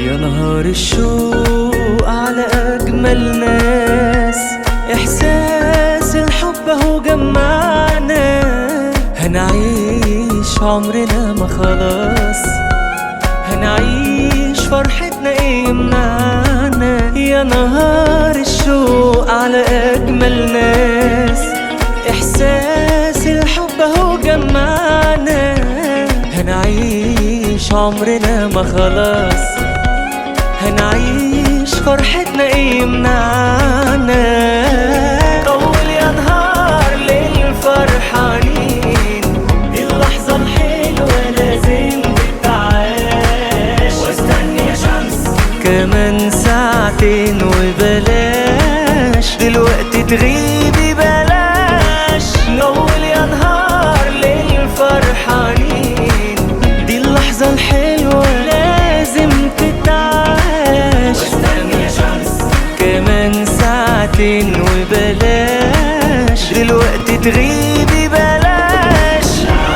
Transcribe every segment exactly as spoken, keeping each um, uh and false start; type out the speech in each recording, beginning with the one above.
يا نهار الشوق على أجمل ناس، إحساس الحب هو جمعنا، هنعيش عمرنا ما خلاص، هنعيش فرحتنا ايه يمنعنا. يا نهار الشوق على أجمل ناس، إحساس الحب هو جمعنا، هنعيش عمرنا ما خلاص، هنعيش فرحتنا ايه يمنعنا. طول يا نهار ليل فرحانين، دي اللحظة الحلوة لازم تتعاش، واستني يا شمس كمان ساعتين وبلاش دلوقتي تغيبي بلاش. نول يا نهار ليل فرحانين، دي اللحظة الحلوة لازم تتعاش، واستني يا شمس كمان ساعتين وبلاش دلوقتي تغيبي بلاش.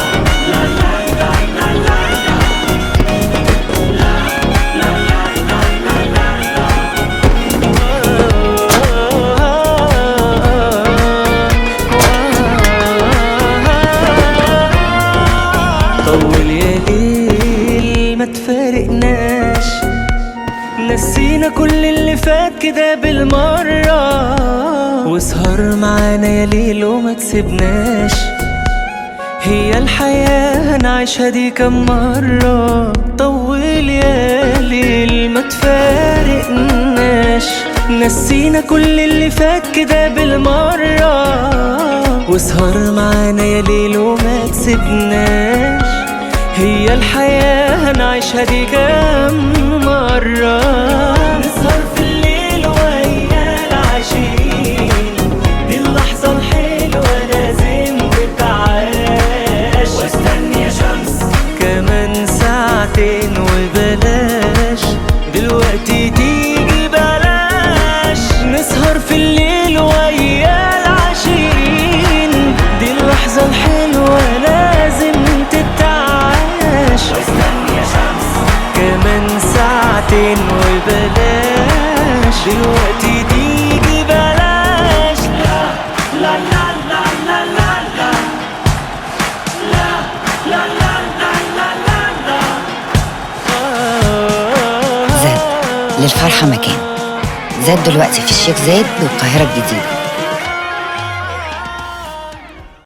طول يا ليل ما تفارقناش، نسينا كل اللي فات كده بالمرة، واسهر معانا يا ليل وما تسيبناش، هي الحياة هنعيشها دي كم مرة. طول يا ليل ما تفارقناش، نسينا كل اللي فات كده بالمرة، واسهر معانا يا ليل وما تسيبناش، هي الحياة هنعيشها دي كم مرة. نسهر في الليل ويا العاشقين، دي اللحظة الحلوة لازم تتعاش، واستني يا شمس كمان ساعتين وبلاش دلوقتي تيجي بلاش. نسهر في الليل ويا العاشقين، دي اللحظة الحلوة لازم تتعاش، واستني يا شمس كمان ساعتين وبلاش دلوقتي تيجي بلاش. لا لا لا لا لا لا لا لا لا لا لا لا لا لا. زاد للفرحة مكان. زاد دلوقتي في الشيخ زايد والقاهرة الجديدة.